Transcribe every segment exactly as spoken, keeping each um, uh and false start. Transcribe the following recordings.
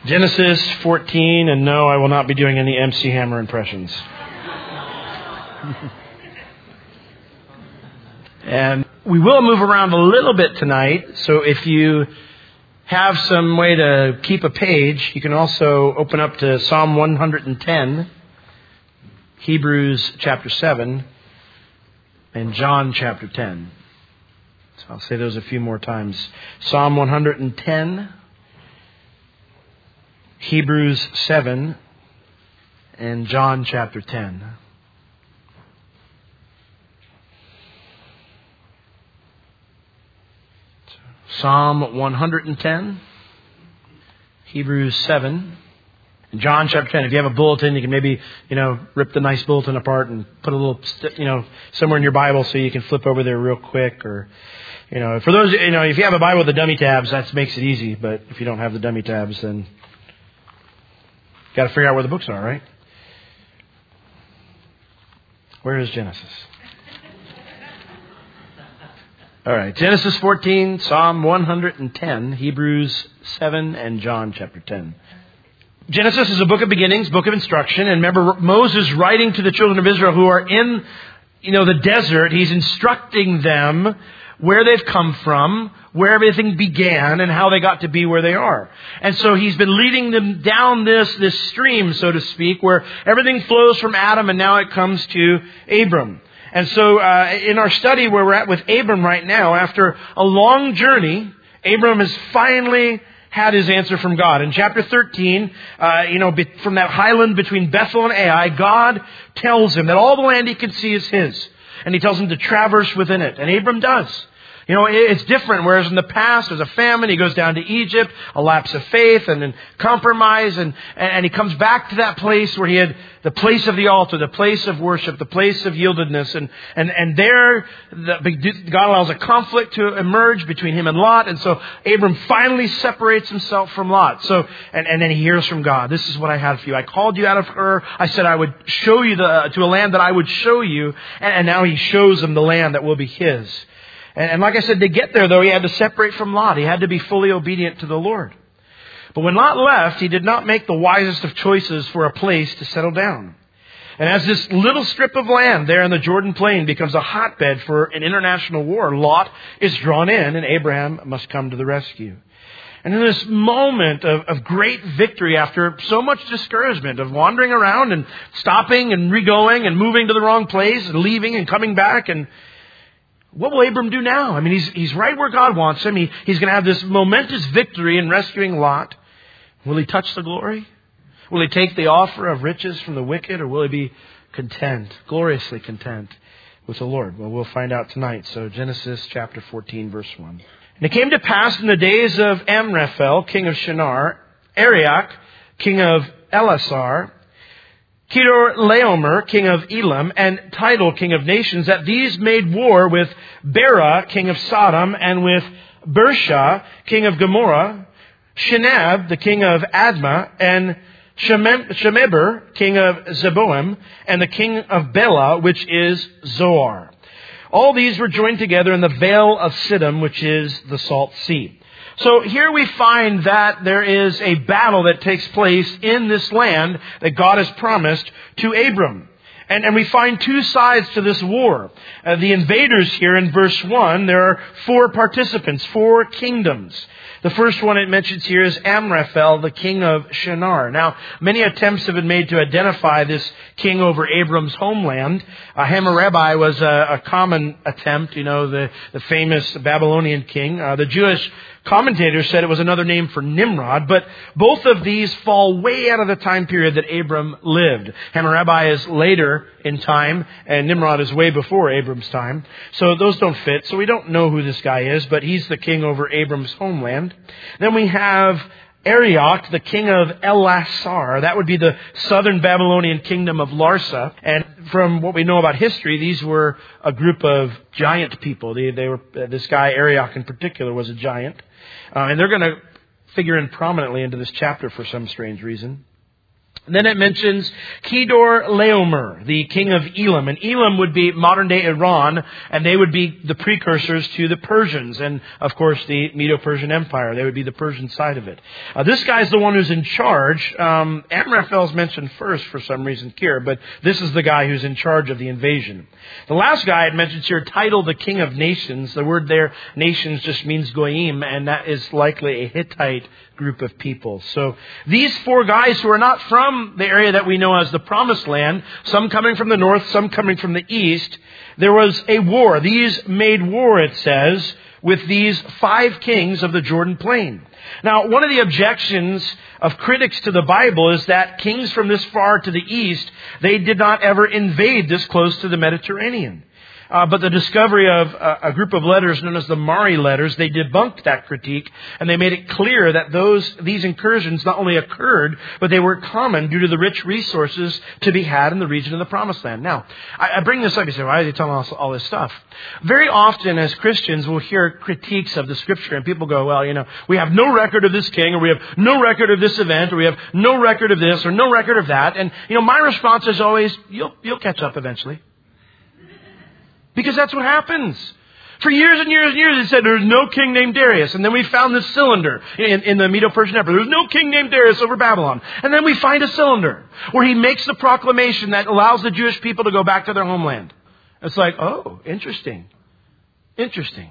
Genesis fourteen, and no, I will not be doing any M C Hammer impressions. And we will move around a little bit tonight, so if you have some way to keep a page, you can also open up to Psalm one hundred ten, Hebrews chapter seven, and John chapter ten. So I'll say those a few more times. Psalm one hundred ten, Hebrews seven, and John chapter ten. Psalm one hundred ten, Hebrews seven, and John chapter ten. If you have a bulletin, you can maybe, you know, rip the nice bulletin apart and put a little, you know, somewhere in your Bible so you can flip over there real quick. Or, you know, for those, you know, if you have a Bible with the dummy tabs, that makes it easy. But if you don't have the dummy tabs, then got to figure out where the books are, right? Where is Genesis? All right, Genesis fourteen, Psalm one hundred ten, Hebrews seven, and John chapter ten. Genesis is a book of beginnings, book of instruction. And remember, Moses writing to the children of Israel who are in, you know, the desert. He's instructing them where they've come from, where everything began, and how they got to be where they are. And so he's been leading them down this, this stream, so to speak, where everything flows from Adam and now it comes to Abram. And so uh, in our study where we're at with Abram right now, after a long journey, Abram has finally had his answer from God. In chapter thirteen, uh, you know, from that highland between Bethel and Ai, God tells him that all the land he can see is his. And he tells him to traverse within it. And Abram does. You know, it's different. Whereas in the past, there's a famine. He goes down to Egypt, a lapse of faith, and then compromise. And, and he comes back to that place where he had the place of the altar, the place of worship, the place of yieldedness. And, and, and there, the, God allows a conflict to emerge between him and Lot. And so Abram finally separates himself from Lot. So, and, and then he hears from God. This is what I had for you. I called you out of Ur. I said I would show you the, to a land that I would show you. And, and now he shows him the land that will be his. And like I said, to get there, though, he had to separate from Lot. He had to be fully obedient to the Lord. But when Lot left, he did not make the wisest of choices for a place to settle down. And as this little strip of land there in the Jordan Plain becomes a hotbed for an international war, Lot is drawn in and Abraham must come to the rescue. And in this moment of, of great victory after so much discouragement of wandering around and stopping and re-going and moving to the wrong place and leaving and coming back, and what will Abram do now? I mean, he's he's right where God wants him. He, he's going to have this momentous victory in rescuing Lot. Will he touch the glory? Will he take the offer of riches from the wicked? Or will he be content, gloriously content with the Lord? Well, we'll find out tonight. So Genesis chapter fourteen, verse one. And it came to pass in the days of Amraphel, king of Shinar, Arioch, king of Elasar, Kedorlaomer, king of Elam, and Tidal, king of nations, that these made war with Bera, king of Sodom, and with Bersha, king of Gomorrah, Shinab, the king of Admah, and Shemeber, king of Zeboim, and the king of Bela, which is Zoar. All these were joined together in the Vale of Siddim, which is the Salt Sea. So here we find that there is a battle that takes place in this land that God has promised to Abram. And, and we find two sides to this war. Uh, the invaders here in verse one, there are four participants, four kingdoms. The first one it mentions here is Amraphel, the king of Shinar. Now, many attempts have been made to identify this king over Abram's homeland. Uh, Hammurabi was a, a common attempt, you know, the, the famous Babylonian king. Uh, the Jewish commentators said it was another name for Nimrod, but both of these fall way out of the time period that Abram lived. Hammurabi is later in time, and Nimrod is way before Abram's time. So those don't fit. So we don't know who this guy is, but he's the king over Abram's homeland. Then we have Arioch, the king of Elasar. That would be the southern Babylonian kingdom of Larsa. And from what we know about history, these were a group of giant people. They, they were uh, this guy, Arioch in particular, was a giant. Uh, and they're going to figure in prominently into this chapter for some strange reason. And then it mentions Kedorlaomer, the king of Elam. And Elam would be modern-day Iran, and they would be the precursors to the Persians. And, of course, the Medo-Persian Empire. They would be the Persian side of it. Uh, this guy's the one who's in charge. Um, Amraphel's mentioned first for some reason here, but this is the guy who's in charge of the invasion. The last guy it mentions here, titled the King of Nations. The word there, nations, just means goyim, and that is likely a Hittite group of people. So these four guys who are not from the area that we know as the Promised Land, some coming from the north, some coming from the east, there was a war. These made war, it says, with these five kings of the Jordan Plain. Now, one of the objections of critics to the Bible is that kings from this far to the east, they did not ever invade this close to the Mediterranean. Uh, but the discovery of uh, a group of letters known as the Mari letters, they debunked that critique, and they made it clear that those these incursions not only occurred, but they were common due to the rich resources to be had in the region of the Promised Land. Now, I, I bring this up, you say, why are they telling us all this stuff? Very often as Christians, we'll hear critiques of the Scripture, and people go, well, you know, we have no record of this king, or we have no record of this event, or we have no record of this, or no record of that. And, you know, my response is always, you'll you'll catch up eventually. Because that's what happens. For years and years and years, they said there's no king named Darius. And then we found this cylinder in, in the Medo-Persian Empire. There's no king named Darius over Babylon. And then we find a cylinder where he makes the proclamation that allows the Jewish people to go back to their homeland. It's like, oh, interesting. Interesting.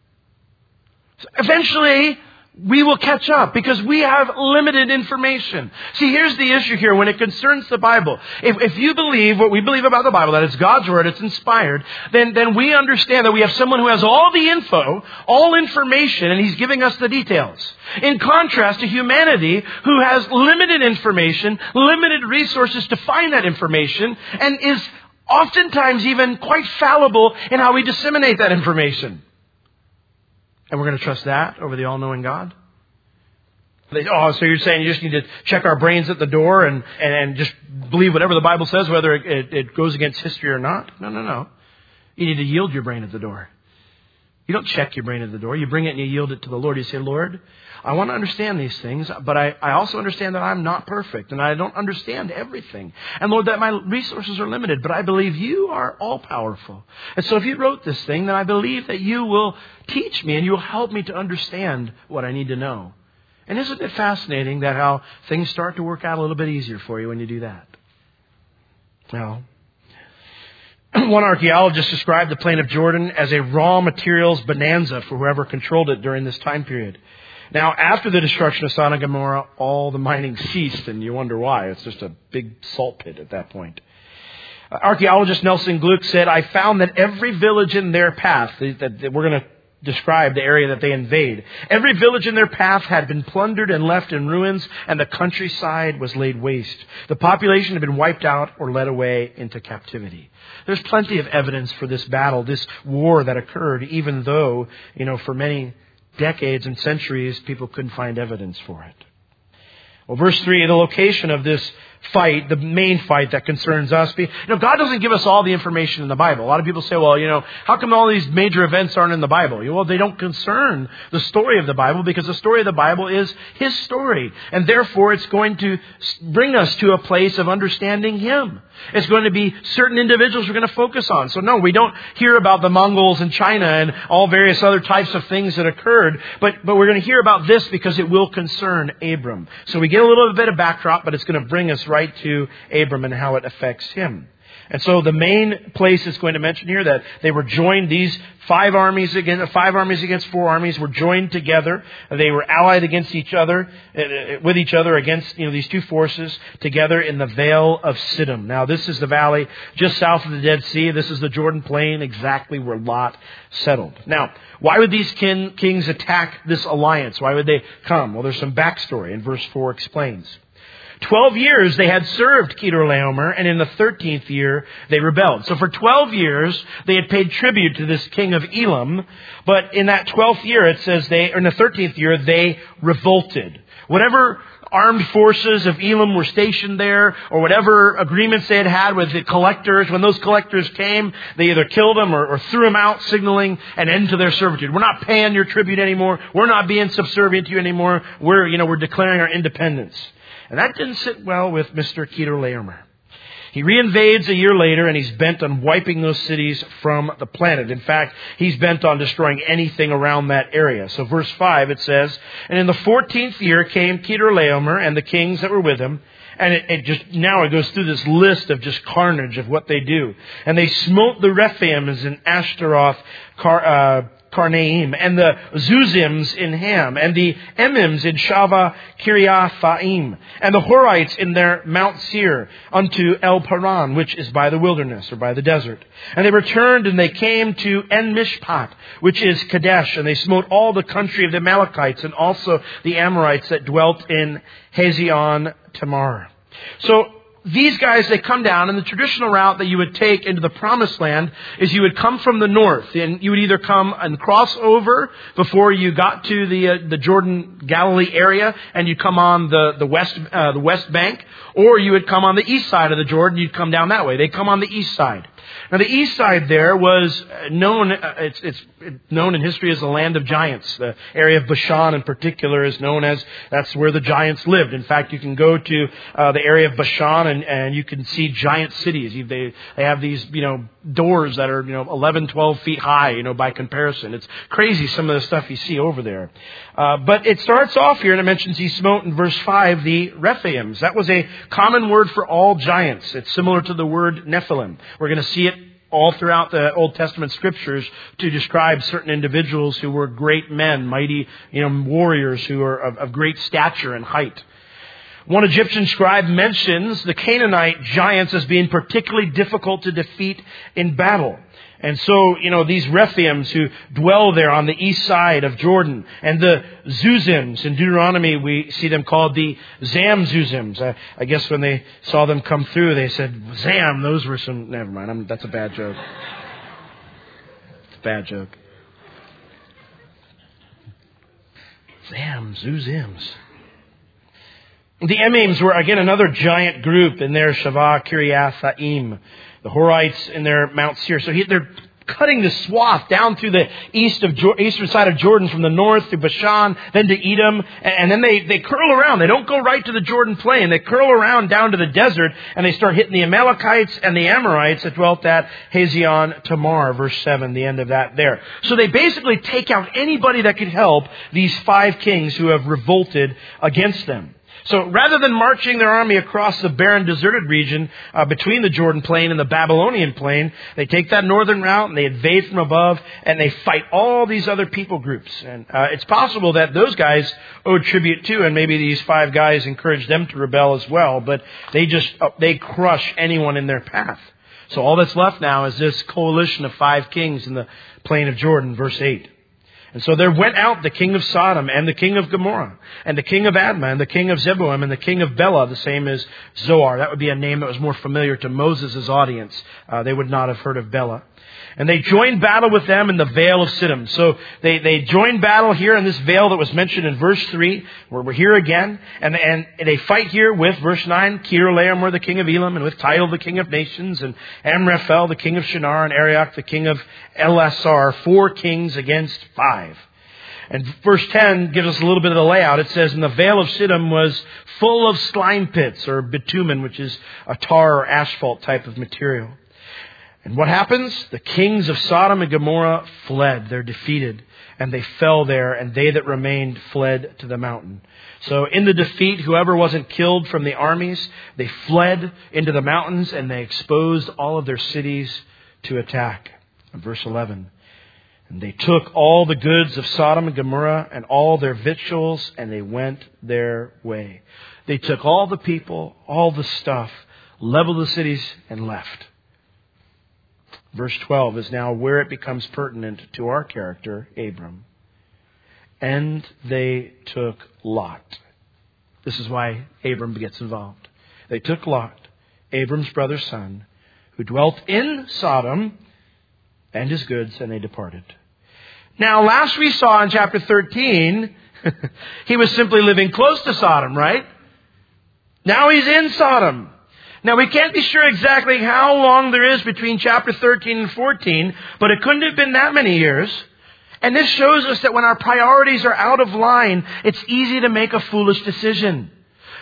So eventually, we will catch up because we have limited information. See, here's the issue here when it concerns the Bible. If, if you believe what we believe about the Bible, that it's God's Word, it's inspired, then, then we understand that we have someone who has all the info, all information, and He's giving us the details. In contrast to humanity, who has limited information, limited resources to find that information, and is oftentimes even quite fallible in how we disseminate that information. And we're going to trust that over the all-knowing God? Oh, so you're saying you just need to check our brains at the door and, and, and just believe whatever the Bible says, whether it, it, it goes against history or not? No, no, no. You need to yield your brain at the door. You don't check your brain at the door. You bring it and you yield it to the Lord. You say, Lord, I want to understand these things, but I, I also understand that I'm not perfect and I don't understand everything. And Lord, that my resources are limited, but I believe you are all-powerful. And so if you wrote this thing, then I believe that you will teach me and you will help me to understand what I need to know. And isn't it fascinating that how things start to work out a little bit easier for you when you do that? Well, one archaeologist described the plain of Jordan as a raw materials bonanza for whoever controlled it during this time period. Now, after the destruction of Sodom and Gomorrah, all the mining ceased, and you wonder why. It's just a big salt pit at that point. Uh, archaeologist Nelson Gluck said, I found that every village in their path, that, that we're going to describe the area that they invade, every village in their path had been plundered and left in ruins, and the countryside was laid waste. The population had been wiped out or led away into captivity. There's plenty of evidence for this battle, this war that occurred, even though, you know, for many decades and centuries, people couldn't find evidence for it. Well, verse three, the location of this fight, the main fight that concerns us. You know, God doesn't give us all the information in the Bible. A lot of people say, well, you know, how come all these major events aren't in the Bible? Well, they don't concern the story of the Bible because the story of the Bible is His story. And therefore, it's going to bring us to a place of understanding Him. It's going to be certain individuals we're going to focus on. So no, we don't hear about the Mongols in China and all various other types of things that occurred. But, but we're going to hear about this because it will concern Abram. So we get a little bit of backdrop, but it's going to bring us right to Abram and how it affects him. And so the main place it's going to mention here that they were joined, these five armies against, five armies against four armies were joined together. They were allied against each other, with each other against, you know, these two forces together in the Vale of Siddim. Now this is the valley just south of the Dead Sea. This is the Jordan Plain, exactly where Lot settled. Now, why would these kin, kings attack this alliance? Why would they come? Well, there's some backstory, and verse four explains. Twelve years they had served Kedorlaomer, and in the thirteenth year they rebelled. So for twelve years they had paid tribute to this king of Elam, but in that twelfth year it says they, or in the thirteenth year they revolted. Whatever armed forces of Elam were stationed there, or whatever agreements they had had with the collectors, when those collectors came, they either killed them or, or threw them out, signaling an end to their servitude. We're not paying your tribute anymore. We're not being subservient to you anymore. We're, you know, we're declaring our independence. And that didn't sit well with Mister Chedorlaomer. He reinvades a year later, and he's bent on wiping those cities from the planet. In fact, he's bent on destroying anything around that area. So verse five, it says, "And in the fourteenth year came Chedorlaomer and the kings that were with him." And it, it just, now it goes through this list of just carnage of what they do. "And they smote the Rephaims in Ashtaroth, Car, uh, Karnaim, and the Zuzims in Ham, and the Emims in Shava Kiriathaim, and the Horites in their Mount Seir unto El Paran, which is by the wilderness, or by the desert. And they returned, and they came to En Mishpat, which is Kadesh, and they smote all the country of the Amalekites, and also the Amorites that dwelt in Hazion Tamar." So, these guys, they come down, and the traditional route that you would take into the Promised Land is you would come from the north, and you would either come and cross over before you got to the uh, the Jordan Galilee area, and you'd come on the the west uh, the west bank, or you would come on the east side of the Jordan. You'd come down that way. They come on the east side. Now, the east side there was known, uh, it's, it's known in history as the land of giants. The area of Bashan in particular is known as, that's where the giants lived. In fact, you can go to uh, the area of Bashan and, and you can see giant cities. They, they have these, you know, doors that are, you know, eleven, twelve feet high, you know, by comparison. It's crazy some of the stuff you see over there. Uh, but it starts off here, and it mentions he smote in verse five, the Rephaims. That was a common word for all giants. It's similar to the word Nephilim. We're going to see it all throughout the Old Testament scriptures to describe certain individuals who were great men, mighty, you know, warriors who are of, of great stature and height. One Egyptian scribe mentions the Canaanite giants as being particularly difficult to defeat in battle. And so, you know, these Rephaims who dwell there on the east side of Jordan, and the Zuzims, in Deuteronomy we see them called the Zamzuzims. I, I guess when they saw them come through, they said, Zam, those were some, never mind, I'm, that's a bad joke. It's a bad joke. Zam, Zuzims. The Emims were, again, another giant group in their Shavah Kiriathaim. The Horites in their Mount Seir. So he, they're cutting the swath down through the east of eastern side of Jordan, from the north to Bashan, then to Edom, and, and then they, they curl around. They don't go right to the Jordan plain. They curl around down to the desert, and they start hitting the Amalekites and the Amorites that dwelt at Hazion Tamar, verse seven, the end of that there. So they basically take out anybody that could help these five kings who have revolted against them. So rather than marching their army across the barren, deserted region uh, between the Jordan plain and the Babylonian plain, they take that northern route and they invade from above, and they fight all these other people groups. And uh, it's possible that those guys owed tribute too, and maybe these five guys encouraged them to rebel as well. But they just uh, they crush anyone in their path. So all that's left now is this coalition of five kings in the plain of Jordan, verse eight. And so there went out the king of Sodom, and the king of Gomorrah, and the king of Admah, and the king of Zeboim, and the king of Bela, the same as Zoar. That would be a name that was more familiar to Moses' audience. Uh, they would not have heard of Bela. And they joined battle with them in the Vale of Siddim. So they, they joined battle here in this vale that was mentioned in verse three, where we're here again. And, and they fight here with, verse nine, Chedorlaomer, the king of Elam, and with Tidal, the king of nations, and Amraphel, the king of Shinar, and Arioch, the king of Elasar, four kings against five. And verse ten gives us a little bit of the layout. It says, and the Vale of Siddim was full of slime pits, or bitumen, which is a tar or asphalt type of material. And what happens? The kings of Sodom and Gomorrah fled. They're defeated. And they fell there, and they that remained fled to the mountain. So in the defeat, whoever wasn't killed from the armies, they fled into the mountains, and they exposed all of their cities to attack. And verse eleven. And they took all the goods of Sodom and Gomorrah and all their victuals, and they went their way. They took all the people, all the stuff, leveled the cities, and left. Verse twelve is now where it becomes pertinent to our character, Abram. And they took Lot. This is why Abram gets involved. They took Lot, Abram's brother's son, who dwelt in Sodom, and his goods, and they departed. Now, last we saw in chapter thirteen, he was simply living close to Sodom, right? Now he's in Sodom. Now, we can't be sure exactly how long there is between chapter thirteen and fourteen, but it couldn't have been that many years. And this shows us that when our priorities are out of line, it's easy to make a foolish decision.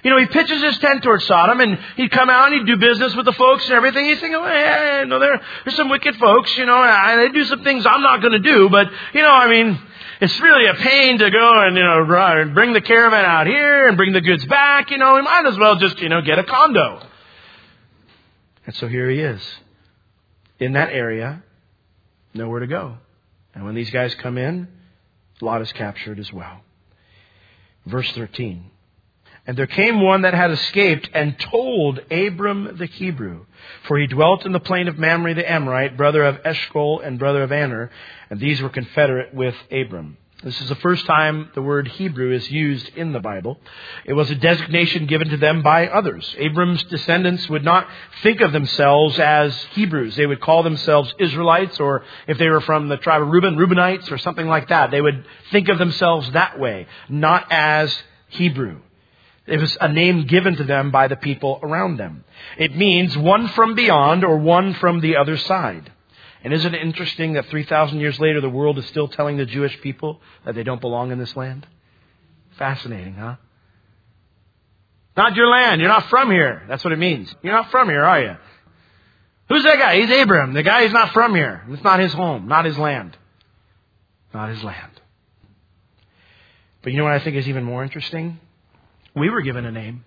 you know, he pitches his tent towards Sodom, and he'd come out and he'd do business with the folks and everything. He's thinking, well, hey, you know, there, there's some wicked folks, you know, and they do some things I'm not going to do, but, you know, I mean, it's really a pain to go and, you know, bring the caravan out here and bring the goods back. You know, we might as well just, you know, get a condo. And so here he is in that area, nowhere to go. And when these guys come in, Lot is captured as well. Verse thirteen. And there came one that had escaped and told Abram the Hebrew, for he dwelt in the plain of Mamre the Amorite, brother of Eshcol and brother of Aner, and these were confederate with Abram. This is the first time the word Hebrew is used in the Bible. It was a designation given to them by others. Abram's descendants would not think of themselves as Hebrews. They would call themselves Israelites, or if they were from the tribe of Reuben, Reubenites, or something like that. They would think of themselves that way, not as Hebrew. It was a name given to them by the people around them. It means one from beyond or one from the other side. And isn't it interesting that three thousand years later the world is still telling the Jewish people that they don't belong in this land? Fascinating, huh? Not your land. You're not from here. That's what it means. You're not from here, are you? Who's that guy? He's Abram. The guy is not from here. It's not his home, not his land. Not his land. But you know what I think is even more interesting? We were given a name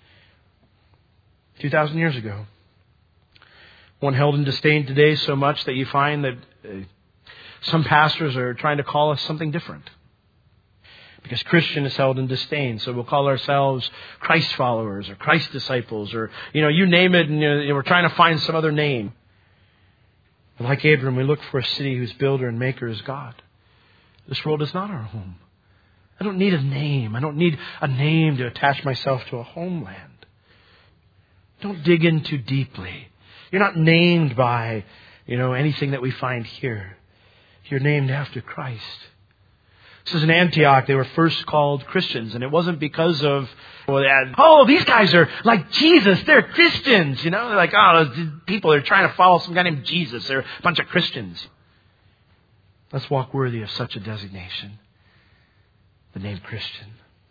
two thousand years ago. One held in disdain today so much that you find that uh, some pastors are trying to call us something different. Because Christian is held in disdain. So we'll call ourselves Christ followers or Christ disciples or, you know, you name it, and you know, we're trying to find some other name. But like Abram, we look for a city whose builder and maker is God. This world is not our home. I don't need a name. I don't need a name to attach myself to a homeland. Don't dig in too deeply. You're not named by, you know, anything that we find here. You're named after Christ. This is in Antioch. They were first called Christians. And it wasn't because of, well, they had, oh, these guys are like Jesus. They're Christians. You know, they're like, oh, those people are trying to follow some guy named Jesus. They're a bunch of Christians. Let's walk worthy of such a designation. The name Christian.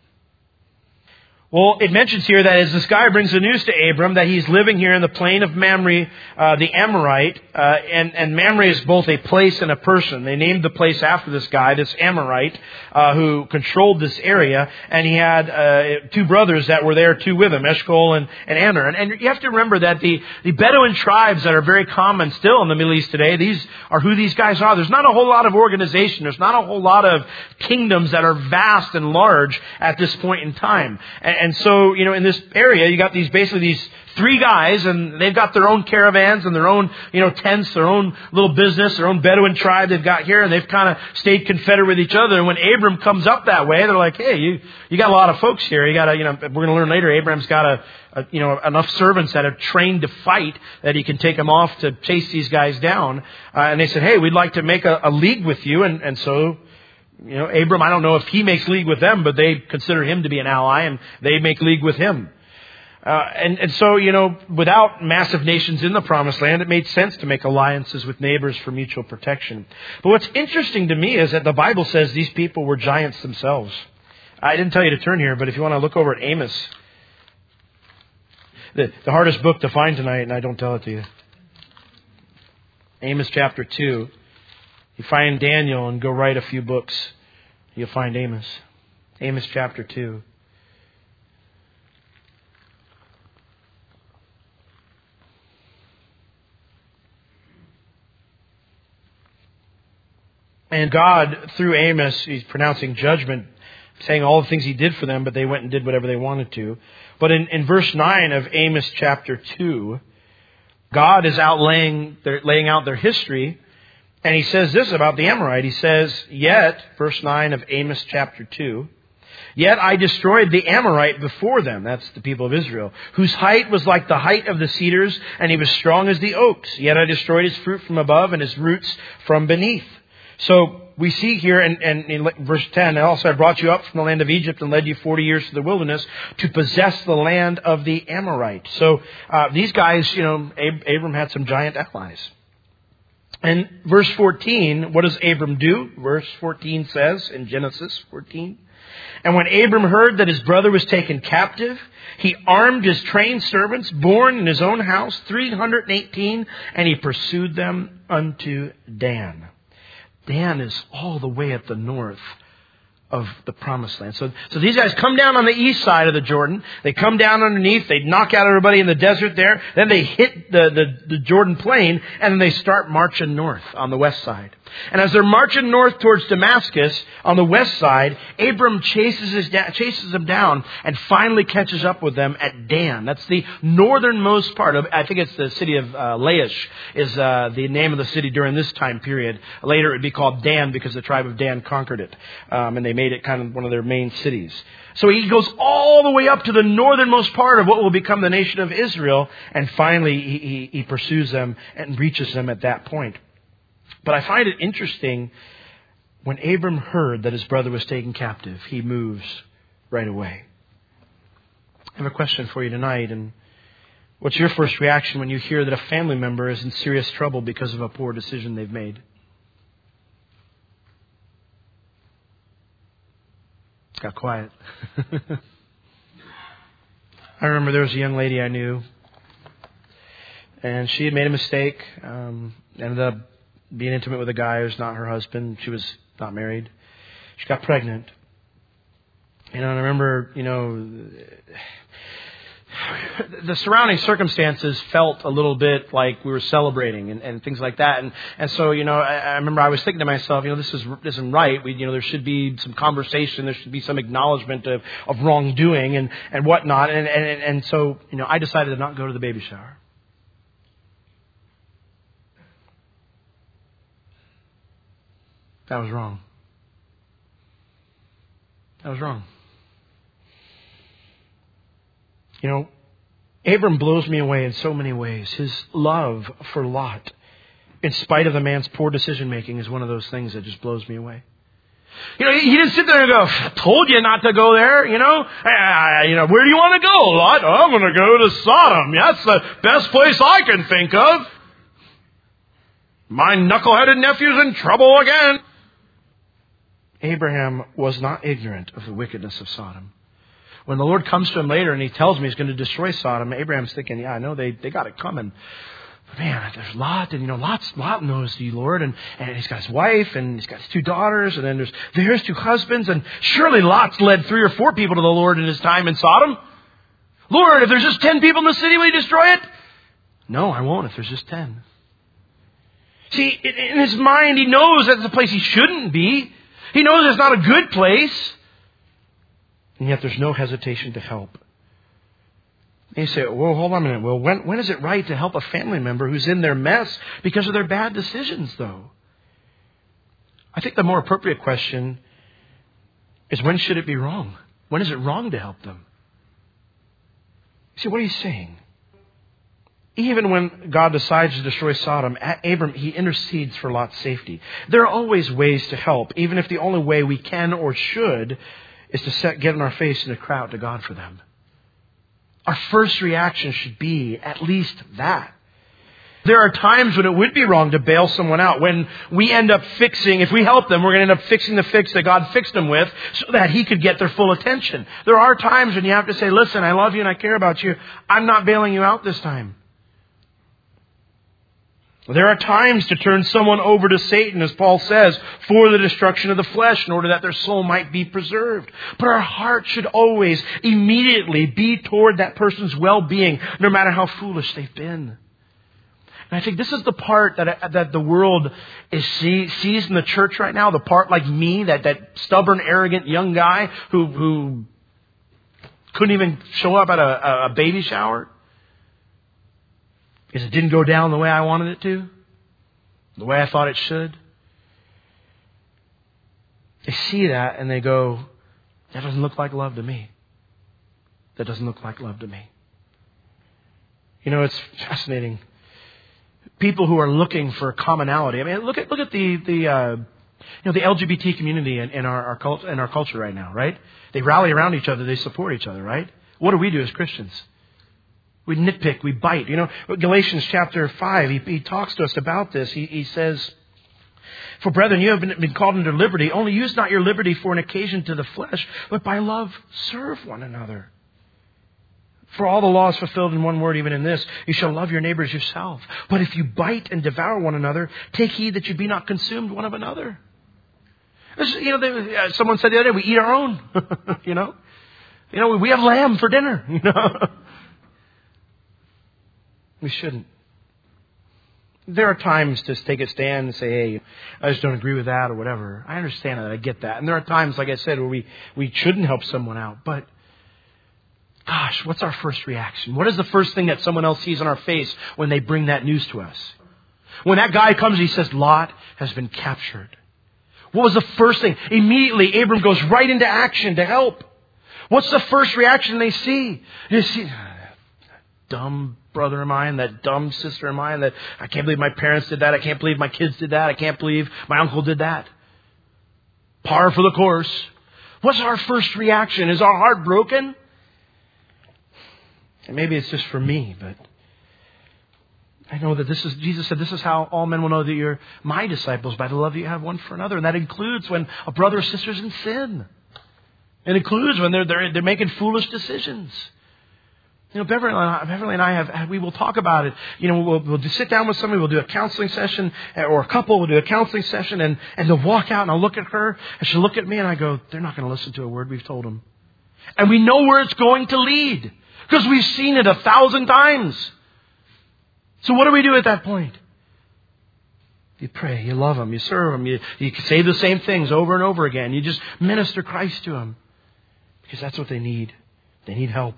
Well, it mentions here that as this guy brings the news to Abram that he's living here in the plain of Mamre, uh, the Amorite, uh, and, and Mamre is both a place and a person. They named the place after this guy, this Amorite, uh, who controlled this area, and he had uh, two brothers that were there too with him, Eshcol and, and Aner. And, and you have to remember that the, the Bedouin tribes that are very common still in the Middle East today, these are who these guys are. There's not a whole lot of organization. There's not a whole lot of kingdoms that are vast and large at this point in time. And, And so, you know, in this area, you got these basically these three guys, and they've got their own caravans and their own, you know, tents, their own little business, their own Bedouin tribe they've got here, and they've kind of stayed confederate with each other. And when Abram comes up that way, they're like, hey, you you got a lot of folks here. You got a, you know, we're going to learn later, Abram's got a, a, you know, enough servants that are trained to fight that he can take them off to chase these guys down. Uh, and they said, hey, we'd like to make a, a league with you, and and so. You know, Abram, I don't know if he makes league with them, but they consider him to be an ally, and they make league with him. Uh, and, and so, you know, without massive nations in the Promised Land, it made sense to make alliances with neighbors for mutual protection. But what's interesting to me is that the Bible says these people were giants themselves. I didn't tell you to turn here, but if you want to look over at Amos, the, the hardest book to find tonight, and I don't tell it to you. Amos chapter two. You find Daniel and go write a few books. You'll find Amos. Amos chapter two. And God, through Amos, He's pronouncing judgment, saying all the things He did for them, but they went and did whatever they wanted to. But in, in verse nine of Amos chapter two, God is outlaying their, laying out their history. And He says this about the Amorite. He says, yet, verse nine of Amos chapter two, yet I destroyed the Amorite before them, that's the people of Israel, whose height was like the height of the cedars, and he was strong as the oaks. Yet I destroyed his fruit from above and his roots from beneath. So we see here in, in, in verse ten, also I brought you up from the land of Egypt and led you forty years to the wilderness to possess the land of the Amorite. So uh, these guys, you know, Ab- Abram had some giant allies. And verse fourteen, what does Abram do? Verse fourteen says in Genesis fourteen, And when Abram heard that his brother was taken captive, he armed his trained servants, born in his own house, three hundred eighteen, and he pursued them unto Dan. Dan is all the way at the north of the promised land. So, so these guys come down on the east side of the Jordan. They come down underneath. They knock out everybody in the desert there. Then they hit the, the, the Jordan plain, and then they start marching north on the west side. And as they're marching north towards Damascus on the west side, Abram chases, his da- chases them down and finally catches up with them at Dan. That's the northernmost part of, I think it's the city of uh, Laish is uh, the name of the city during this time period. Later it would be called Dan because the tribe of Dan conquered it. Um, and they made it kind of one of their main cities. So he goes all the way up to the northernmost part of what will become the nation of Israel. And finally he, he, he pursues them and reaches them at that point. But I find it interesting, when Abram heard that his brother was taken captive, he moves right away. I have a question for you tonight. And what's your first reaction when you hear that a family member is in serious trouble because of a poor decision they've made? It's got quiet. I remember there was a young lady I knew, and she had made a mistake, um, ended up being intimate with a guy who's not her husband. She was not married. She got pregnant. You know, and I remember, you know, the surrounding circumstances felt a little bit like we were celebrating and, and things like that. And, and so, you know, I, I remember I was thinking to myself, you know, this is, this isn't right. We, you know, there should be some conversation. There should be some acknowledgement of, of wrongdoing and, and whatnot. And, and, and so, you know, I decided to not go to the baby shower. That was wrong. That was wrong. You know, Abram blows me away in so many ways. His love for Lot, in spite of the man's poor decision making, is one of those things that just blows me away. You know, he didn't sit there and go, I told you not to go there, you know. Uh, you know, where do you want to go, Lot? Oh, I'm going to go to Sodom. That's the best place I can think of. My knuckleheaded nephew's in trouble again. Abraham was not ignorant of the wickedness of Sodom. When the Lord comes to him later and he tells me he's going to destroy Sodom, Abraham's thinking, yeah, I know they, they got it coming. But man, there's Lot, and you know, Lot's, Lot knows you, Lord, and, and he's got his wife, and he's got his two daughters, and then there's, there's two husbands, and surely Lot's led three or four people to the Lord in his time in Sodom. Lord, if there's just ten people in the city, will you destroy it? No, I won't if there's just ten. See, in his mind, he knows that's a place he shouldn't be. He knows it's not a good place. And yet there's no hesitation to help. And you say, well, hold on a minute. Well, when, when is it right to help a family member who's in their mess because of their bad decisions, though? I think the more appropriate question is, when should it be wrong? When is it wrong to help them? See, what are you saying? Even when God decides to destroy Sodom, Abram, he intercedes for Lot's safety. There are always ways to help, even if the only way we can or should is to set, get in our face and to cry out to God for them. Our first reaction should be at least that. There are times when it would be wrong to bail someone out. When we end up fixing, if we help them, we're going to end up fixing the fix that God fixed them with so that He could get their full attention. There are times when you have to say, listen, I love you and I care about you. I'm not bailing you out this time. There are times to turn someone over to Satan, as Paul says, for the destruction of the flesh, in order that their soul might be preserved. But our heart should always, immediately be toward that person's well-being, no matter how foolish they've been. And I think this is the part that that the world is see, sees in the church right now, the part like me, that, that stubborn, arrogant young guy who, who couldn't even show up at a, a baby shower. Because it didn't go down the way I wanted it to, the way I thought it should. They see that and they go, that doesn't look like love to me. That doesn't look like love to me. You know, it's fascinating. People who are looking for commonality. I mean, look at look at the the uh, you know the L G B T community in, in our, our cult, in our culture right now, right? They rally around each other. They support each other, right? What do we do as Christians? We nitpick, we bite. You know, Galatians chapter five, he, he talks to us about this. He, he says, For brethren, you have been, been called into liberty. Only use not your liberty for an occasion to the flesh, but by love serve one another. For all the law is fulfilled in one word, even in this: you shall love your neighbor as yourself. But if you bite and devour one another, take heed that you be not consumed one of another. You know, they, someone said the other day, we eat our own. you know, you know, we have lamb for dinner. You know, we shouldn't. There are times to take a stand and say, hey, I just don't agree with that or whatever. I understand that. I get that. And there are times, like I said, where we, we shouldn't help someone out. But gosh, what's our first reaction? What is the first thing that someone else sees on our face when they bring that news to us? When that guy comes, he says, Lot has been captured. What was the first thing? Immediately, Abram goes right into action to help. What's the first reaction they see? You see, that dumb brother of mine, that dumb sister of mine, that I can't believe my parents did that. I can't believe my kids did that. I can't believe my uncle did that. Par for the course. What's our first reaction? Is our heart broken? And maybe it's just for me, but I know that this is, Jesus said, this is how all men will know that you're my disciples, by the love that you have one for another. And that includes when a brother or sister is in sin. It includes when they're, they're, they're making foolish decisions. You know, Beverly and I, Beverly and I have, we will talk about it. You know, we'll, we'll sit down with somebody, we'll do a counseling session, or a couple will do a counseling session, and, and they'll walk out and I'll look at her, and she'll look at me and I go, they're not going to listen to a word we've told them. And we know where it's going to lead, because we've seen it a thousand times. So what do we do at that point? You pray, you love them, you serve them, you, you say the same things over and over again. You just minister Christ to them, because that's what they need. They need help.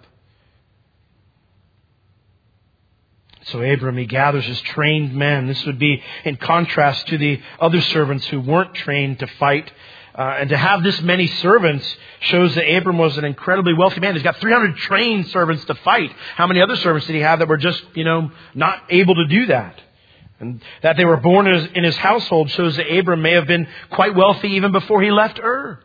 So Abram, he gathers his trained men. This would be in contrast to the other servants who weren't trained to fight. Uh, and to have this many servants shows that Abram was an incredibly wealthy man. He's got three hundred trained servants to fight. How many other servants did he have that were just, you know, not able to do that? And that they were born in his, in his household shows that Abram may have been quite wealthy even before he left Ur.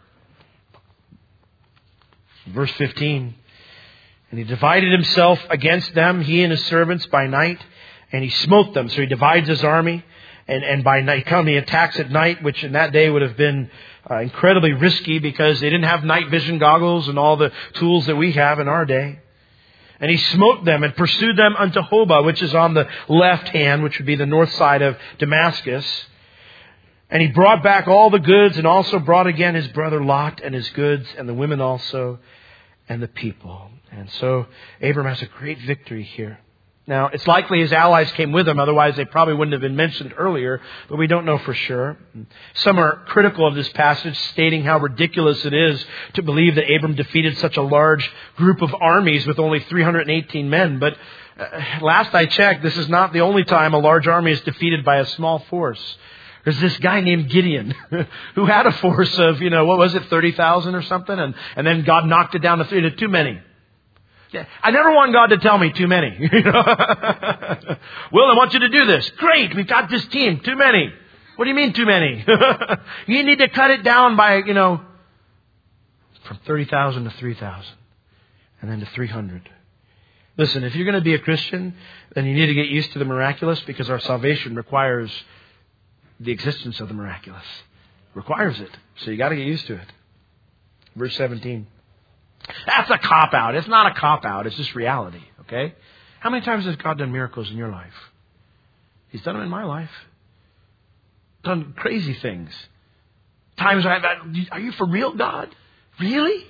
Verse fifteen. And he divided himself against them, he and his servants, by night, and he smote them. So he divides his army, and, and by night, come, he attacks at night, which in that day would have been uh, incredibly risky, because they didn't have night vision goggles and all the tools that we have in our day. And he smote them and pursued them unto Hobah, which is on the left hand, which would be the north side of Damascus. And he brought back all the goods, and also brought again his brother Lot and his goods, and the women also, and the people. And so Abram has a great victory here. Now, it's likely his allies came with him, otherwise they probably wouldn't have been mentioned earlier, but we don't know for sure. Some are critical of this passage, stating how ridiculous it is to believe that Abram defeated such a large group of armies with only three hundred eighteen men. But uh, last I checked, this is not the only time a large army is defeated by a small force. There's this guy named Gideon who had a force of, you know, what was it, thirty thousand or something? And, and then God knocked it down to three, to too many. Yeah, I never want God to tell me too many. You know? Will, I want you to do this. Great, we've got this team. Too many. What do you mean too many? You need to cut it down by, you know, from thirty thousand to three thousand. And then to three hundred. Listen, if you're going to be a Christian, then you need to get used to the miraculous, because our salvation requires the existence of the miraculous. Requires it. So you got to get used to it. Verse seventeen. That's a cop-out. It's not a cop-out. It's just reality. Okay? How many times has God done miracles in your life? He's done them in my life. Done crazy things. Times I've had, are you for real, God? Really?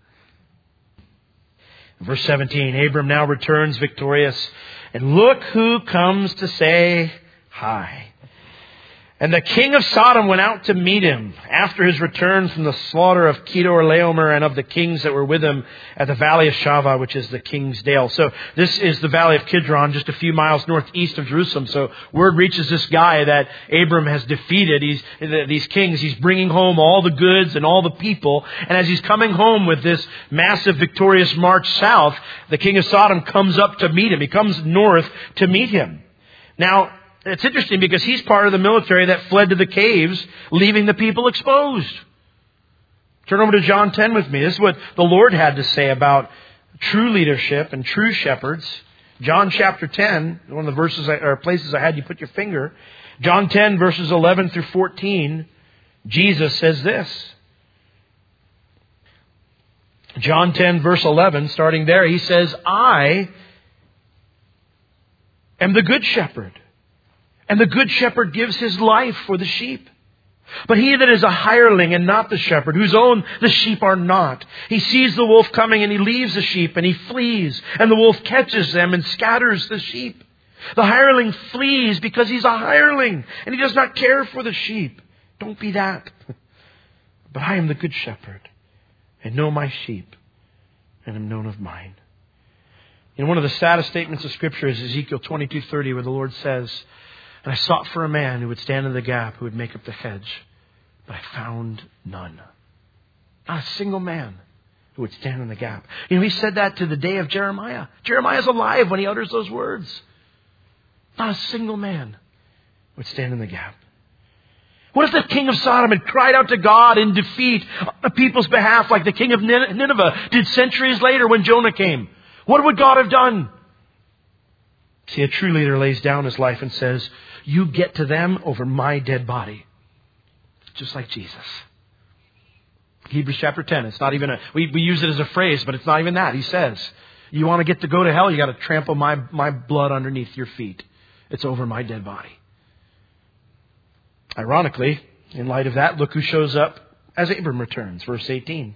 Verse seventeen, Abram now returns victorious. And look who comes to say hi. And the king of Sodom went out to meet him after his return from the slaughter of Kedorlaomer and of the kings that were with him at the valley of Shavah, which is the king's dale. So this is the valley of Kidron, just a few miles northeast of Jerusalem. So word reaches this guy that Abram has defeated He's, these kings. He's bringing home all the goods and all the people. And as he's coming home with this massive victorious march south, the king of Sodom comes up to meet him. He comes north to meet him. Now, it's interesting because he's part of the military that fled to the caves, leaving the people exposed. Turn over to John ten with me. This is what the Lord had to say about true leadership and true shepherds. John chapter ten, one of the verses I, or places I had you put your finger. John ten, verses eleven through fourteen, Jesus says this. John ten, verse eleven, starting there, He says, I am the good shepherd, and the good shepherd gives his life for the sheep. But he that is a hireling and not the shepherd, whose own the sheep are not, he sees the wolf coming and he leaves the sheep and he flees, and the wolf catches them and scatters the sheep. The hireling flees because he's a hireling and he does not care for the sheep. Don't be that. But I am the good shepherd and know my sheep and am known of mine. You know, one of the saddest statements of Scripture is Ezekiel twenty-two thirty, where the Lord says, and I sought for a man who would stand in the gap, who would make up the hedge, but I found none. Not a single man who would stand in the gap. You know, He said that to the day of Jeremiah. Jeremiah's alive when he utters those words. Not a single man would stand in the gap. What if the king of Sodom had cried out to God in defeat on the people's behalf like the king of Nineveh did centuries later when Jonah came? What would God have done? See, a true leader lays down his life and says, you get to them over my dead body. Just like Jesus. Hebrews chapter ten. It's not even a, we, we use it as a phrase, but it's not even that. He says, you want to get to go to hell, you got to trample my, my blood underneath your feet. It's over my dead body. Ironically, in light of that, look who shows up as Abram returns. Verse eighteen.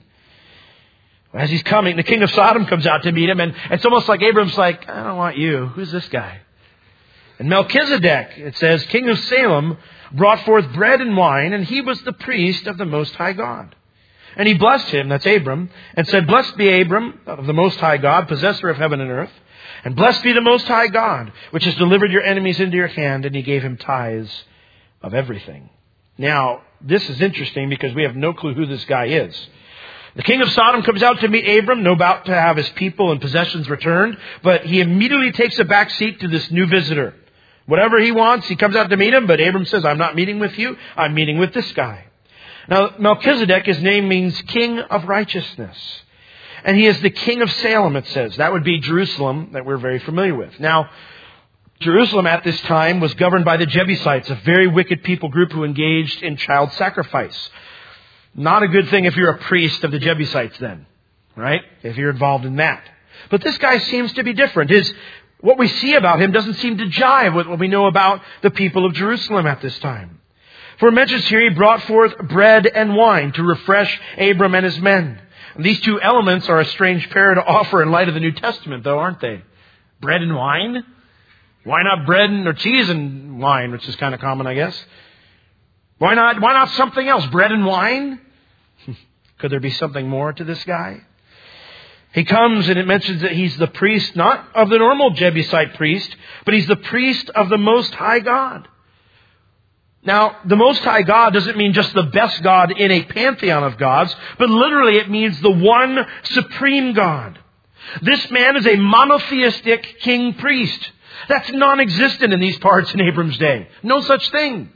As he's coming, the king of Sodom comes out to meet him, and it's almost like Abram's like, I don't want you. Who's this guy? And Melchizedek, it says, king of Salem, brought forth bread and wine, and he was the priest of the Most High God. And he blessed him, that's Abram, and said, blessed be Abram of the Most High God, possessor of heaven and earth, and blessed be the Most High God, which has delivered your enemies into your hand, and he gave him tithes of everything. Now, this is interesting because we have no clue who this guy is. The king of Sodom comes out to meet Abram, no doubt to have his people and possessions returned, but he immediately takes a back seat to this new visitor. Whatever he wants, he comes out to meet him, but Abram says, I'm not meeting with you, I'm meeting with this guy. Now, Melchizedek, his name means king of righteousness. And he is the king of Salem, it says. That would be Jerusalem that we're very familiar with. Now, Jerusalem at this time was governed by the Jebusites, a very wicked people group who engaged in child sacrifice. Not a good thing if you're a priest of the Jebusites then, right? If you're involved in that. But this guy seems to be different. His, what we see about him doesn't seem to jive with what we know about the people of Jerusalem at this time. For it mentions here, he brought forth bread and wine to refresh Abram and his men. And these two elements are a strange pair to offer in light of the New Testament, though, aren't they? Bread and wine? Why not bread and or cheese and wine, which is kind of common, I guess? Why not, why not something else? Bread and wine? Could there be something more to this guy? He comes and it mentions that he's the priest, not of the normal Jebusite priest, but he's the priest of the Most High God. Now, the Most High God doesn't mean just the best God in a pantheon of gods, but literally it means the one supreme God. This man is a monotheistic king priest. That's non-existent in these parts in Abram's day. No such thing.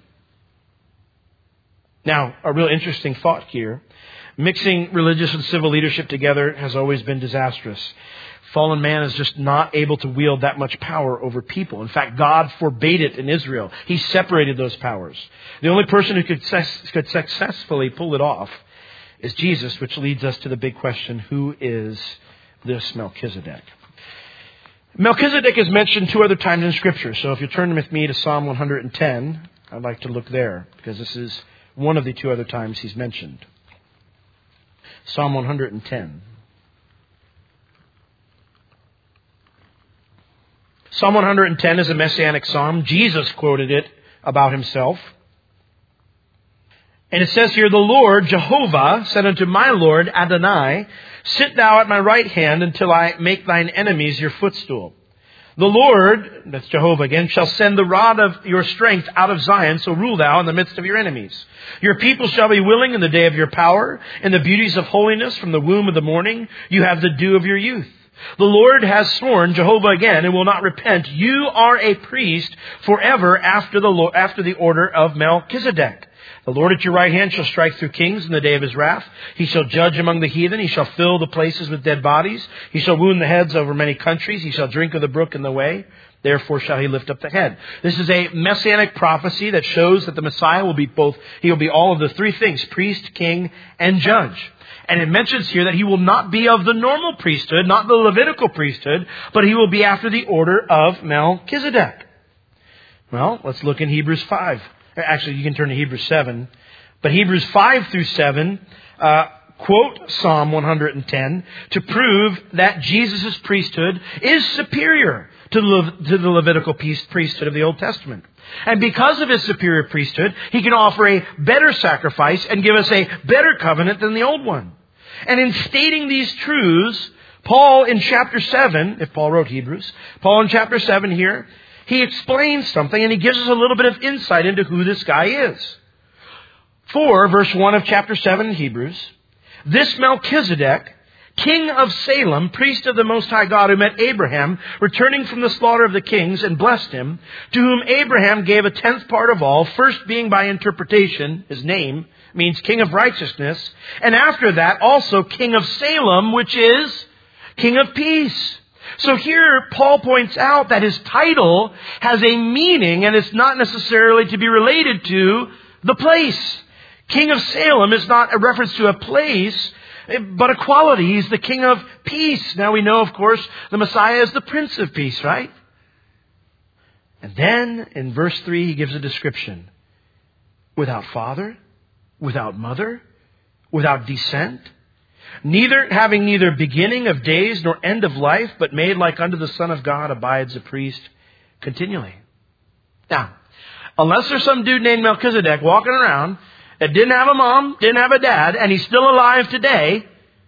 Now, a real interesting thought here. Mixing religious and civil leadership together has always been disastrous. Fallen man is just not able to wield that much power over people. In fact, God forbade it in Israel. He separated those powers. The only person who could, could successfully pull it off is Jesus, which leads us to the big question, who is this Melchizedek? Melchizedek is mentioned two other times in Scripture. So if you turn with me to Psalm one hundred ten, I'd like to look there, because this is one of the two other times he's mentioned. Psalm one hundred ten. Psalm one hundred ten is a messianic psalm. Jesus quoted it about himself. And it says here, the Lord, Jehovah, said unto my Lord, Adonai, sit thou at my right hand until I make thine enemies your footstool. The Lord, that's Jehovah again, shall send the rod of your strength out of Zion, so rule thou in the midst of your enemies. Your people shall be willing in the day of your power, in the beauties of holiness from the womb of the morning. You have the dew of your youth. The Lord has sworn, Jehovah again, and will not repent. You are a priest forever after the after the order of Melchizedek. The Lord at your right hand shall strike through kings in the day of his wrath. He shall judge among the heathen. He shall fill the places with dead bodies. He shall wound the heads over many countries. He shall drink of the brook in the way. Therefore shall he lift up the head. This is a messianic prophecy that shows that the Messiah will be both, he will be all of the three things, priest, king, and judge. And it mentions here that he will not be of the normal priesthood, not the Levitical priesthood, but he will be after the order of Melchizedek. Well, let's look in Hebrews five. Actually, you can turn to Hebrews seven. But Hebrews five through seven uh, quote Psalm one hundred ten to prove that Jesus' priesthood is superior to the, Le- to the Levitical priesthood of the Old Testament. And because of his superior priesthood, he can offer a better sacrifice and give us a better covenant than the old one. And in stating these truths, Paul in chapter seven, if Paul wrote Hebrews, Paul in chapter seven here, he explains something and he gives us a little bit of insight into who this guy is. For, verse one of chapter seven in Hebrews, this Melchizedek, king of Salem, priest of the Most High God, who met Abraham, returning from the slaughter of the kings, and blessed him, to whom Abraham gave a tenth part of all, first being by interpretation, his name means king of righteousness, and after that also king of Salem, which is king of peace. So here Paul points out that his title has a meaning, and it's not necessarily to be related to the place. King of Salem is not a reference to a place, but a quality. He's the king of peace. Now we know, of course, the Messiah is the Prince of Peace, right? And then in verse three, he gives a description. Without father, without mother, without descent, neither having neither beginning of days nor end of life, but made like unto the Son of God, abides a priest continually. Now, unless there's some dude named Melchizedek walking around that didn't have a mom, didn't have a dad, and he's still alive today,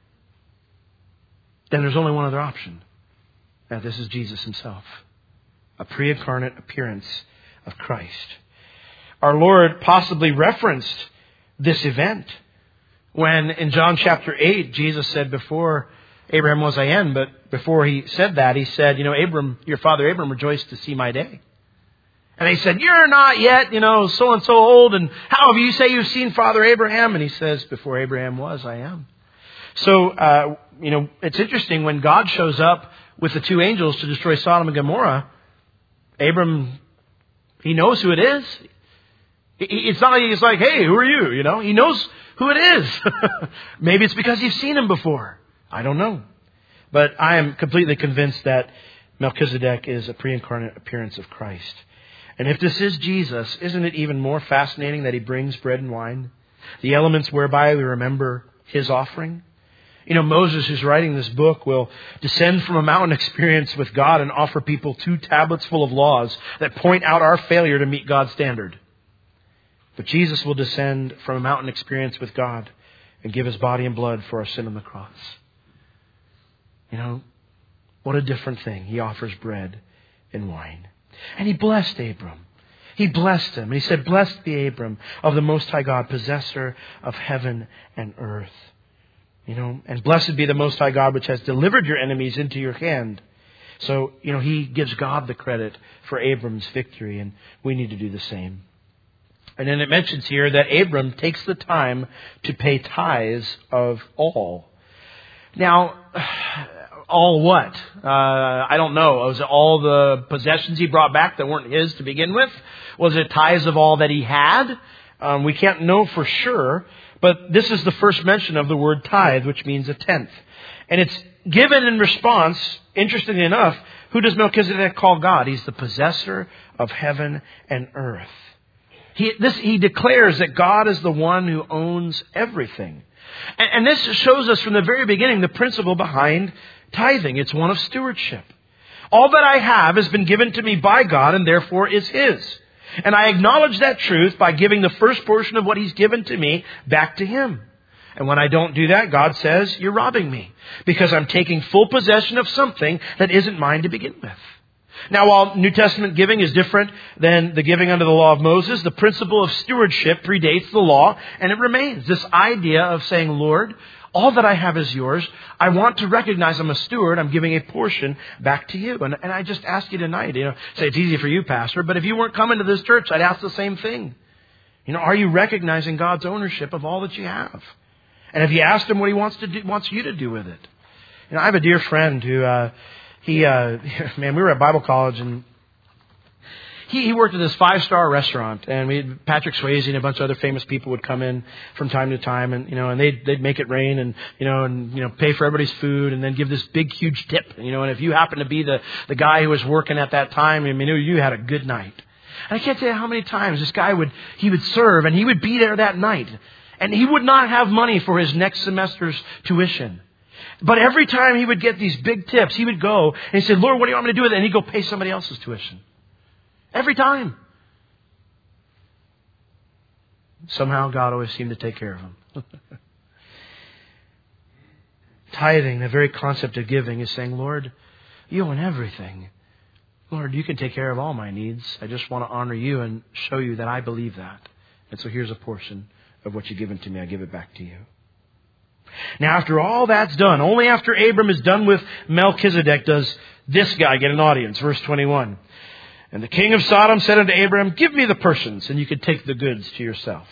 then there's only one other option. And this is Jesus himself. A pre-incarnate appearance of Christ. Our Lord possibly referenced this event when in John chapter eight, Jesus said, before Abraham was, I am, but before he said that, he said, you know, Abram, your father Abram rejoiced to see my day. And they said, you're not yet, you know, so-and-so old, and how have you say you've seen Father Abraham? And he says, before Abraham was, I am. So, uh, you know, it's interesting when God shows up with the two angels to destroy Sodom and Gomorrah, Abram, he knows who it is. It's not like he's like, hey, who are you? You know, he knows who it is. Maybe it's because you've seen him before. I don't know. But I am completely convinced that Melchizedek is a pre-incarnate appearance of Christ. And if this is Jesus, isn't it even more fascinating that he brings bread and wine? The elements whereby we remember his offering. You know, Moses, who's writing this book, will descend from a mountain experience with God and offer people two tablets full of laws that point out our failure to meet God's standard. But Jesus will descend from a mountain experience with God and give his body and blood for our sin on the cross. You know, what a different thing. He offers bread and wine. And he blessed Abram. He blessed him. And he said, blessed be Abram of the Most High God, possessor of heaven and earth. You know, and blessed be the Most High God, which has delivered your enemies into your hand. So, you know, he gives God the credit for Abram's victory, and we need to do the same. And then it mentions here that Abram takes the time to pay tithes of all. Now, all what? Uh, I don't know. Was it all the possessions he brought back that weren't his to begin with? Was it tithes of all that he had? Um, we can't know for sure. But this is the first mention of the word tithe, which means a tenth. And it's given in response, interestingly enough, who does Melchizedek call God? He's the possessor of heaven and earth. He, this, he declares that God is the one who owns everything. And, and this shows us from the very beginning the principle behind tithing. It's one of stewardship. All that I have has been given to me by God and therefore is his. And I acknowledge that truth by giving the first portion of what he's given to me back to him. And when I don't do that, God says, you're robbing me because I'm taking full possession of something that isn't mine to begin with. Now, while New Testament giving is different than the giving under the law of Moses, the principle of stewardship predates the law, and it remains. This idea of saying, Lord, all that I have is yours. I want to recognize I'm a steward. I'm giving a portion back to you. And, and I just ask you tonight, you know, say it's easy for you, Pastor, but if you weren't coming to this church, I'd ask the same thing. You know, are you recognizing God's ownership of all that you have? And have you asked Him what He wants to do, wants you to do with it? You know, I have a dear friend who, uh, he, uh, man, we were at Bible college and He, he worked at this five-star restaurant, and we had Patrick Swayze and a bunch of other famous people would come in from time to time, and you know, and they'd they'd make it rain, and you know, and you know, pay for everybody's food, and then give this big, huge tip, you know. And if you happen to be the the guy who was working at that time, I mean, you had a good night. And I can't tell you how many times this guy would he would serve, and he would be there that night, and he would not have money for his next semester's tuition. But every time he would get these big tips, he would go and he said, "Lord, what do you want me to do with it?" And he'd go pay somebody else's tuition. Every time. Somehow God always seemed to take care of him. Tithing, the very concept of giving, is saying, Lord, you own everything. Lord, you can take care of all my needs. I just want to honor you and show you that I believe that. And so here's a portion of what you've given to me. I give it back to you. Now, after all that's done, only after Abram is done with Melchizedek does this guy get an audience. Verse twenty-one. And the king of Sodom said unto Abram, give me the persons, and you can take the goods to yourself.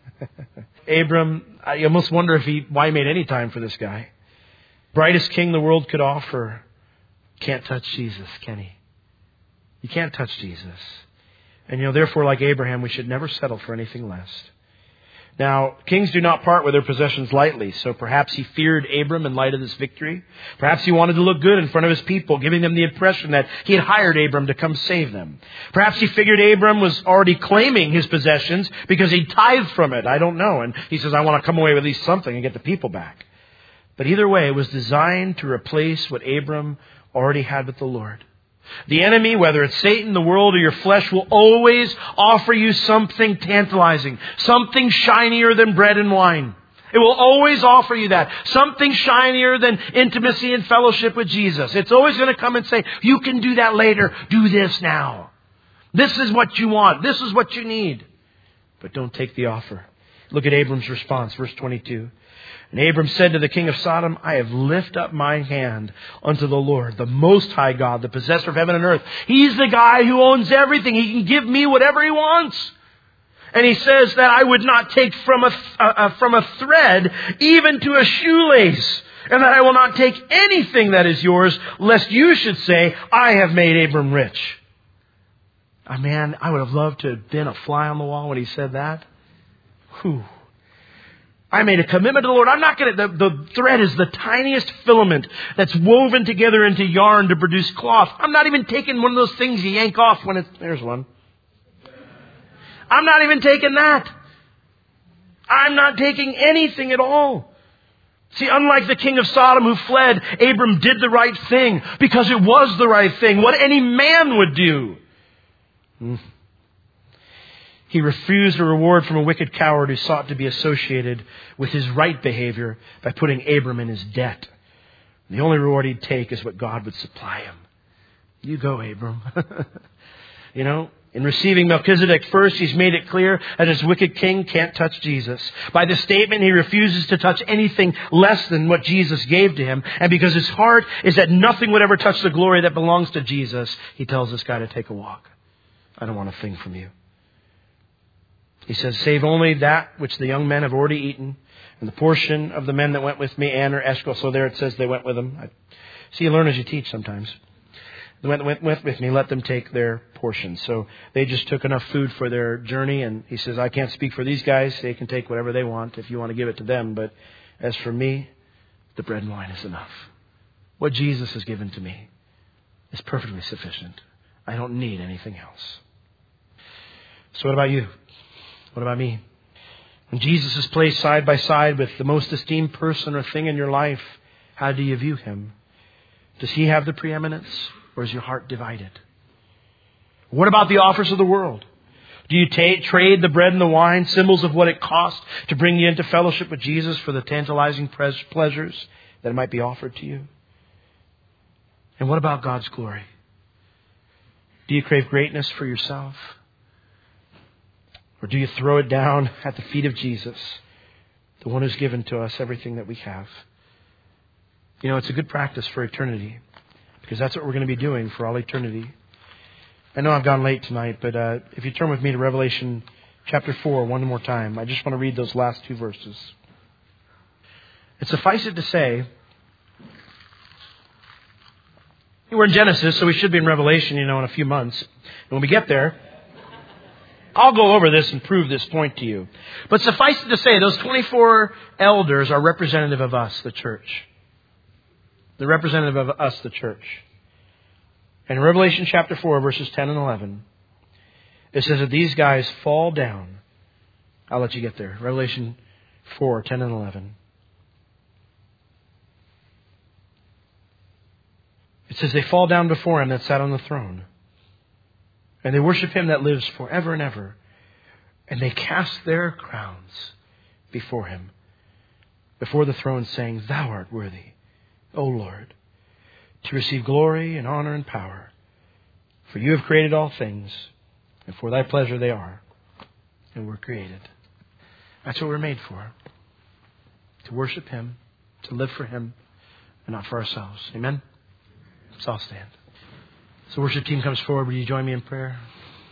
Abram, I almost wonder if he why he made any time for this guy. Brightest king the world could offer. Can't touch Jesus, can he? You can't touch Jesus. And you know, therefore, like Abraham, we should never settle for anything less. Now, kings do not part with their possessions lightly, so perhaps he feared Abram in light of this victory. Perhaps he wanted to look good in front of his people, giving them the impression that he had hired Abram to come save them. Perhaps he figured Abram was already claiming his possessions because he tithed from it. I don't know. And he says, I want to come away with at least something and get the people back. But either way, it was designed to replace what Abram already had with the Lord. The enemy, whether it's Satan, the world, or your flesh, will always offer you something tantalizing, something shinier than bread and wine. It will always offer you that. Something shinier than intimacy and fellowship with Jesus. It's always going to come and say, you can do that later. Do this now. This is what you want. This is what you need. But don't take the offer. Look at Abram's response, verse twenty-two. And Abram said to the king of Sodom, I have lifted up my hand unto the Lord, the Most High God, the possessor of heaven and earth. He's the guy who owns everything. He can give me whatever he wants. And he says that I would not take from a, uh, from a thread even to a shoelace, and that I will not take anything that is yours, lest you should say, I have made Abram rich. Oh, man, I would have loved to have been a fly on the wall when he said that. Whew. I made a commitment to the Lord. I'm not going to, the, the thread is the tiniest filament that's woven together into yarn to produce cloth. I'm not even taking one of those things you yank off when it's, there's one. I'm not even taking that. I'm not taking anything at all. See, unlike the king of Sodom who fled, Abram did the right thing because it was the right thing. What any man would do. Hmm. He refused a reward from a wicked coward who sought to be associated with his right behavior by putting Abram in his debt. The only reward he'd take is what God would supply him. You go, Abram. You know, in receiving Melchizedek first, he's made it clear that his wicked king can't touch Jesus. By this statement, he refuses to touch anything less than what Jesus gave to him. And because his heart is that nothing would ever touch the glory that belongs to Jesus, he tells this guy to take a walk. I don't want a thing from you. He says, save only that which the young men have already eaten, and the portion of the men that went with me, Aner, Eshcol. So there it says they went with him. I, see, you learn as you teach sometimes. They went, went, went with me, let them take their portion. So they just took enough food for their journey, and he says, I can't speak for these guys. They can take whatever they want if you want to give it to them. But as for me, the bread and wine is enough. What Jesus has given to me is perfectly sufficient. I don't need anything else. So what about you? What about me? When Jesus is placed side by side with the most esteemed person or thing in your life, how do you view him? Does he have the preeminence, or is your heart divided? What about the offers of the world? Do you ta- trade the bread and the wine, symbols of what it costs to bring you into fellowship with Jesus, for the tantalizing pres- pleasures that might be offered to you? And what about God's glory? Do you crave greatness for yourself? Or do you throw it down at the feet of Jesus, the one who's given to us everything that we have? You know, it's a good practice for eternity, because that's what we're going to be doing for all eternity. I know I've gone late tonight, but uh, if you turn with me to Revelation chapter four one more time. I just want to read those last two verses. It suffice it to say, we're in Genesis, so we should be in Revelation, you know, in a few months. And when we get there, I'll go over this and prove this point to you. But suffice it to say, those twenty-four elders are representative of us, the church. They're representative of us, the church. And in Revelation chapter four, verses ten and eleven, it says that these guys fall down. I'll let you get there. Revelation four, ten and eleven. It says they fall down before Him that sat on the throne. And they worship Him that lives forever and ever. And they cast their crowns before Him, before the throne, saying, Thou art worthy, O Lord, to receive glory and honor and power. For You have created all things, and for Thy pleasure they are, and were created. That's what we're made for. To worship Him, to live for Him, and not for ourselves. Amen? So I'll stand. So worship team comes forward. Will you join me in prayer?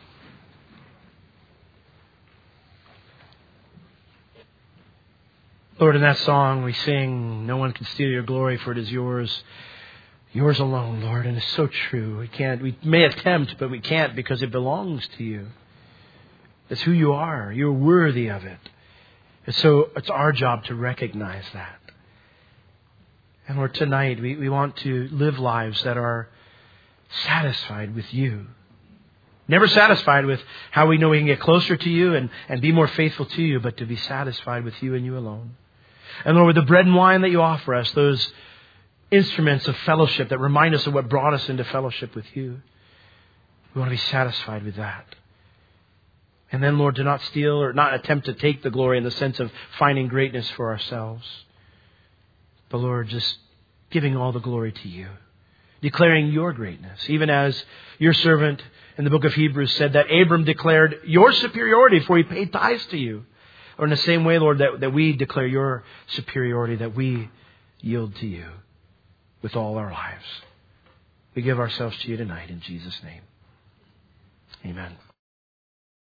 Lord, in that song we sing, no one can steal Your glory, for it is Yours. Yours alone, Lord. And it's so true. We can't, we may attempt, but we can't, because it belongs to You. It's who You are. You're worthy of it. And so it's our job to recognize that. And Lord, tonight we, we want to live lives that are satisfied with You. Never satisfied with how we know we can get closer to You and, and be more faithful to You, but to be satisfied with You and You alone. And Lord, with the bread and wine that You offer us, those instruments of fellowship that remind us of what brought us into fellowship with You, we want to be satisfied with that. And then, Lord, to not steal or not attempt to take the glory in the sense of finding greatness for ourselves. But Lord, just giving all the glory to You. Declaring Your greatness. Even as Your servant in the book of Hebrews said that Abram declared Your superiority for he paid tithes to You. Or in the same way, Lord, that, that we declare Your superiority, that we yield to You with all our lives. We give ourselves to You tonight in Jesus' name. Amen.